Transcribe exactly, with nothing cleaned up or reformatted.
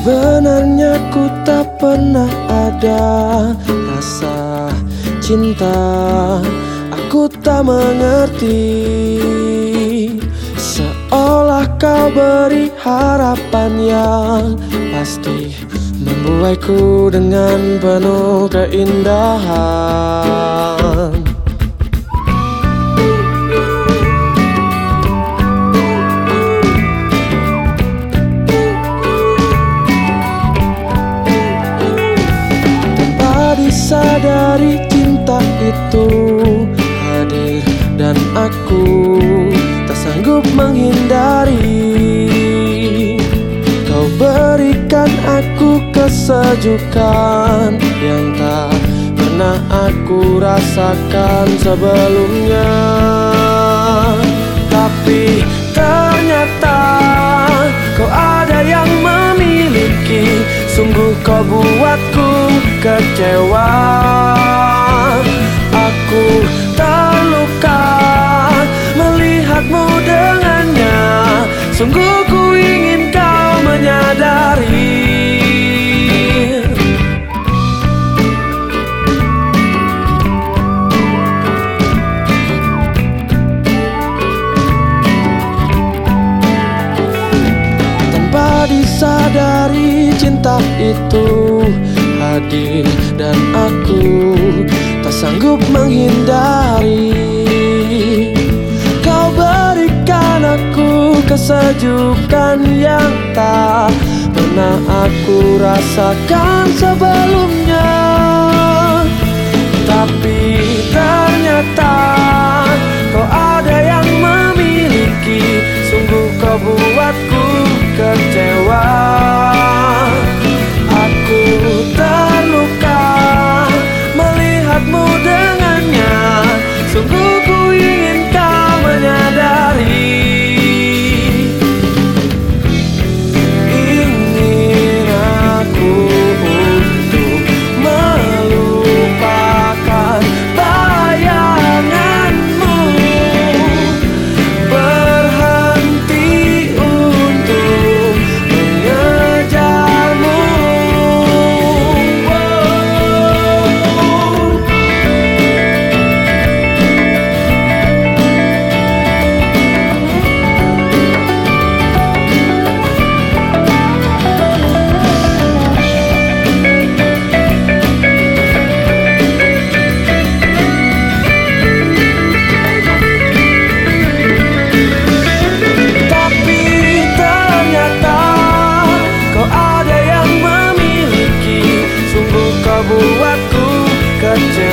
Sebenarnya ku tak pernah ada rasa cinta. Aku tak mengerti, seolah kau beri harapan yang pasti membuatku dengan penuh keindahan. Disadari cinta itu hadir dan aku tak sanggup menghindari. Kau berikan aku kesejukan yang tak pernah aku rasakan sebelumnya. Tapi ternyata kau ada yang memiliki. Sungguh kau buatku kecewa. Aku terluka melihatmu dengannya. Sungguh ku ingin kau menyadari. Tanpa disadari cinta itu hadir dan aku tak sanggup menghindari. Kau berikan aku kesejukan yang tak pernah aku rasakan sebelumnya. Tapi ternyata kau ada yang memiliki. Sungguh kau buatku kecewa. Aku terluka melihatmu dengannya. Sungguh ku ingin kau menyadari. Ingin aku untuk melupakan bayanganmu, berhenti untuk mengejarmu. Buatku kecewa.